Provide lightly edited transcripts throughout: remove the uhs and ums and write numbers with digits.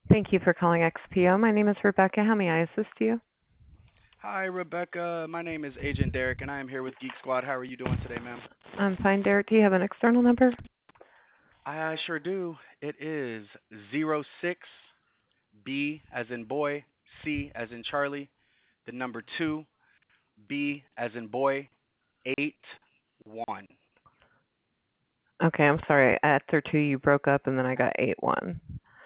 Thank you for calling XPO. My name is Rebecca. How may I assist you? Hi, Rebecca. My name is Agent Derek, and I am here with Geek Squad. How are you doing today, ma'am? I'm fine, Derek. Do you have an external number? I sure do. It is 06B as in boy, C as in Charlie, the number 2, B as in boy, 81. Okay, I'm sorry. After two, you broke up, and then I got 8-1.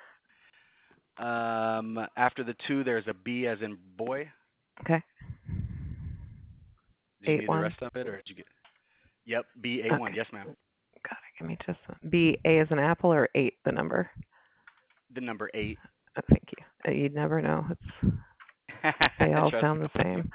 After the 2, there's a B as in boy. Okay, Do you need the 8-1. rest of it, or did you get? Yep, B81. Okay, Yes, ma'am. got it. Give me just B. A as an apple or 8, the number? The number 8. Oh, thank you. You'd never know. They all Trust sound the me. same.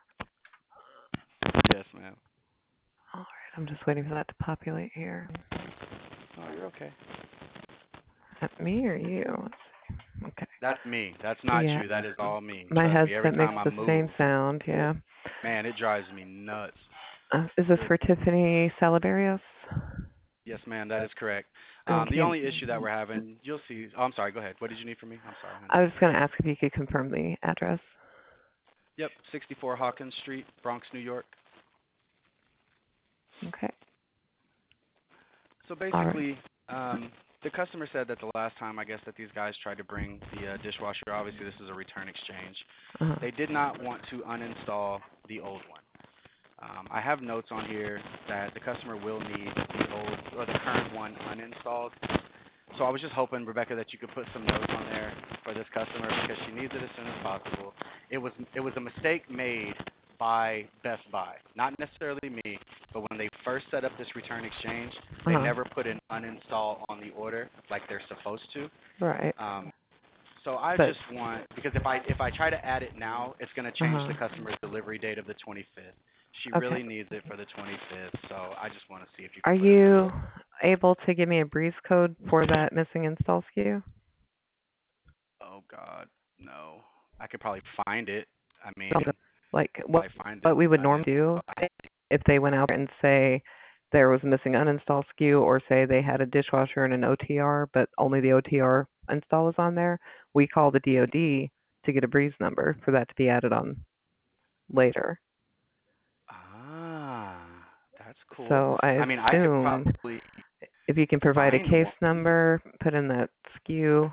Yes, ma'am. All right, I'm just waiting for that to populate here. Oh, you're okay. Is that me or you? Okay. That's me. That's not Yeah, you. That is all me. my Trust me. Every headset makes time I the same move, sound. Yeah. man, it drives me nuts. Is this It, for Tiffany Salabarios? yes, ma'am, that is correct. The Okay. only issue that we're having, you'll see. Oh, I'm sorry. Go ahead. What did you need from me? I'm sorry, honey. I was going to ask if you could confirm the address. Yep, 64 Hawkins Street, Bronx, New York. Okay. So All right. basically, the customer said that the last time, I guess, that these guys tried to bring the dishwasher, obviously this is a return exchange, Uh-huh. they did not want to uninstall the old one. I have notes on here that the customer will need the old or the current one uninstalled. So I was just hoping, Rebecca, that you could put some notes on there for this customer because she needs it as soon as possible. It was a mistake made by Best Buy, not necessarily me, but when they first set up this return exchange, they Uh-huh. never put an uninstall on the order like they're supposed to. Right. Um, so I But just want because if I try to add it now, it's going to change uh-huh. the customer's delivery date of the 25th. She Okay. really needs it for the 25th, so I just want to see if you Are could put a note. you able to give me a breeze code for that missing install SKU? Oh God, no. I could probably find it. I So, mean, like probably find what it. we would I didn't. normally do if they went out and say there was a missing uninstall SKU or say they had a dishwasher and an OTR, but only the OTR install was on there, we call the DoD to get a breeze number for that to be added on later. Ah, that's cool. So I I mean, I could assume probably if you can provide a find case one. number, put in that SKU,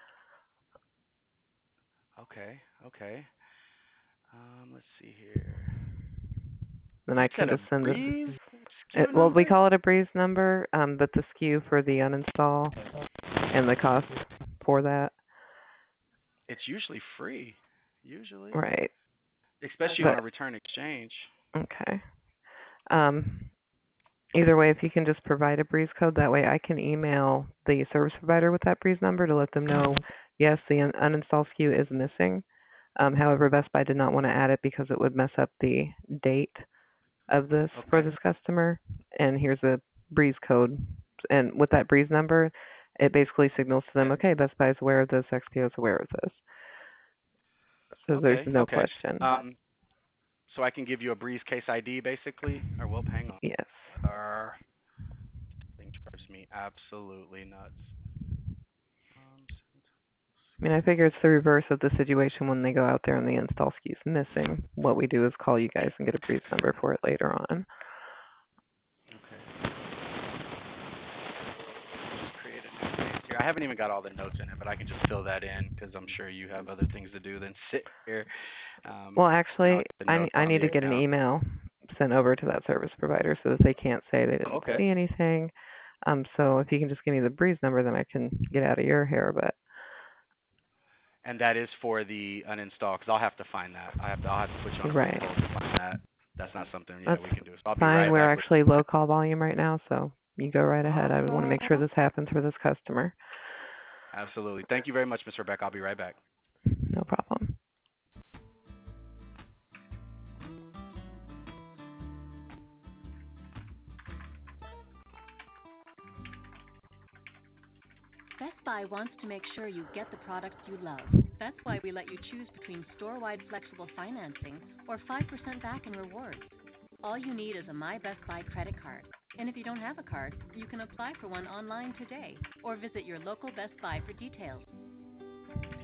Okay, okay. Let's see here. then You I can said a just send this. breeze SKU Well, we number? call it a breeze number, but the SKU for the uninstall and the cost for that, It's usually free. Usually, right? especially on But a return exchange. okay. Um, Either way, if you can just provide a breeze code, that way I can email the service provider with that breeze number to let them know, yes, the uninstall SKU is missing. However, Best Buy did not want to add it because it would mess up the date of this for Okay. this customer. And here's a breeze code. And with that breeze number, it basically signals to them, okay, Best Buy is aware of this, XPO is aware of this. So there's Okay. no Okay. question. So I can give you a breeze case ID basically, or well, hang on. Yes. Thing drives me absolutely nuts. Um, I mean, I figure it's the reverse of the situation when they go out there and the install SKU is missing. What we do is call you guys and get a breeze number for it later on. okay. Just create a new case here. I haven't even got all the notes in it, but I can just fill that in because I'm sure you have other things to do than sit here. Well, And I'll actually, get the I, notes I on need the to get an account. email sent over to that service provider so that they can't say they Oh, didn't okay. see anything. So if you can just give me the breeze number, then I can get out of your hair. But And that is for the uninstall because I'll have to find that. I'll have to put you on a brief right, hold to find that. That's not something that's we can do. So I'll be fine. right We're back with actually you. low call volume right now, so you go right ahead. I want to make sure this happens for this customer. Absolutely. Thank you very much, Miss Rebecca. I'll be right back. No problem. Best Buy wants to make sure you get the products you love. That's why we let you choose between store-wide flexible financing or 5% back in rewards. All you need is a My Best Buy credit card. And if you don't have a card, you can apply for one online today or visit your local Best Buy for details.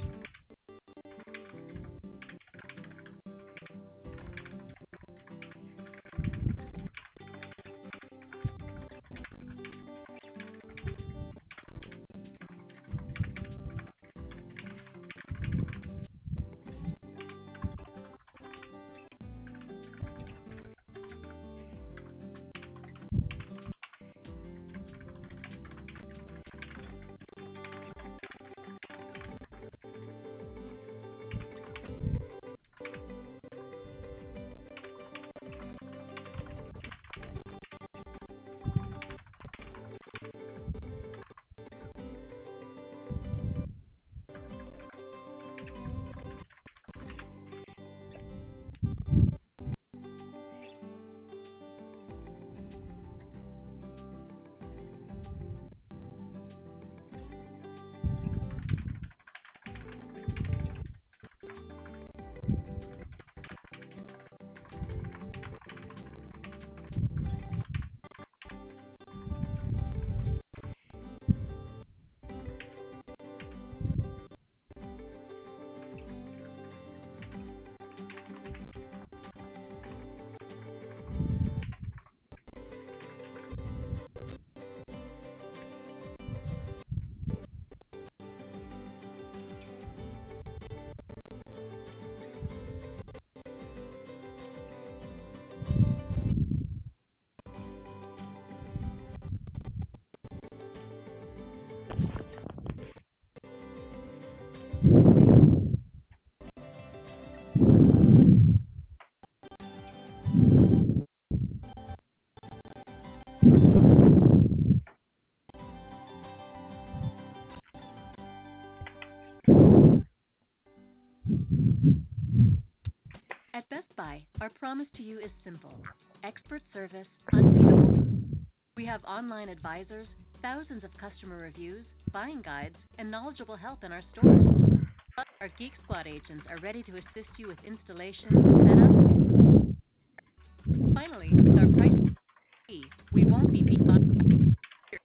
Our promise to you is simple: expert service, unbeatable. We have online advisors, thousands of customer reviews, buying guides, and knowledgeable help in our stores. Plus, our Geek Squad agents are ready to assist you with installation, setup. Finally, with our price key, we won't be beat.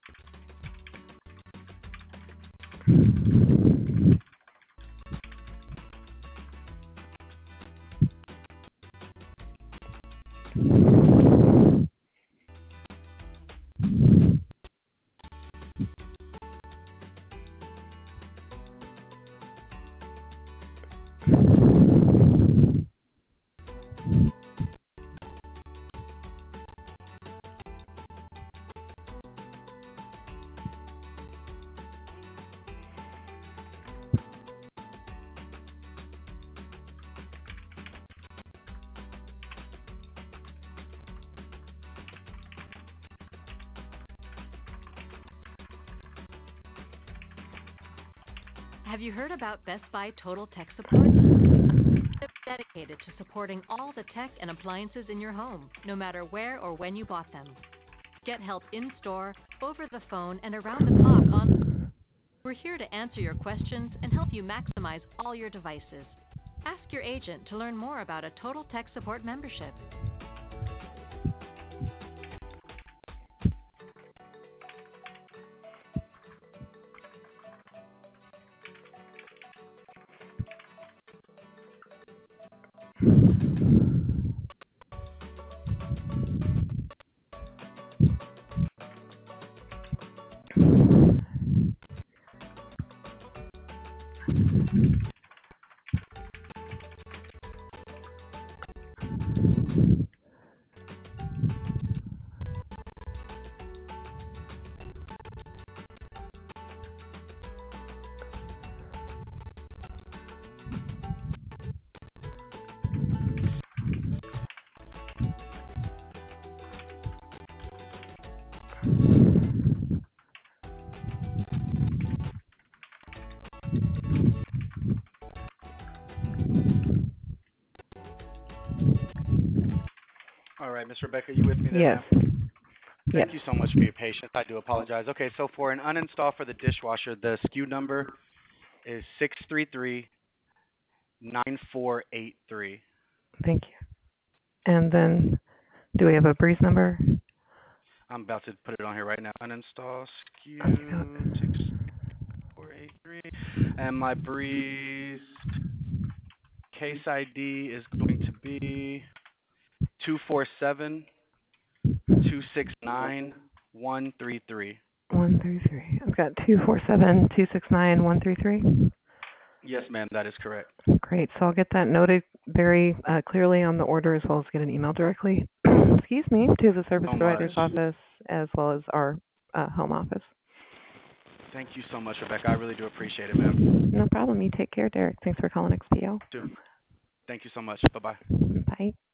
Have you heard about Best Buy Total Tech Support? It's dedicated to supporting all the tech and appliances in your home, no matter where or when you bought them. Get help in-store, over the phone, and around the clock on. We're here to answer your questions and help you maximize all your devices. Ask your agent to learn more about a Total Tech Support membership. All right, Miss Rebecca, you with me there, Yes. ma'am? Yes. Thank you so much for your patience. I do apologize. Okay, so for an uninstall for the dishwasher, the SKU number is 633-9483. Thank you. And then, do we have a breeze number? I'm about to put it on here right now. Uninstall SKU Okay. 63483. And my breeze case ID is going to be 247 269 133. 133. I've got 247-269-133. Yes, ma'am, that is correct. Great. So I'll get that noted very clearly on the order, as well as get an email directly, excuse me, to the service So provider's much. office, as well as our home office. Thank you so much, Rebecca. I really do appreciate it, ma'am. No problem. You take care, Derek. Thanks for calling XPO. Thank you so much. Bye-bye. Bye.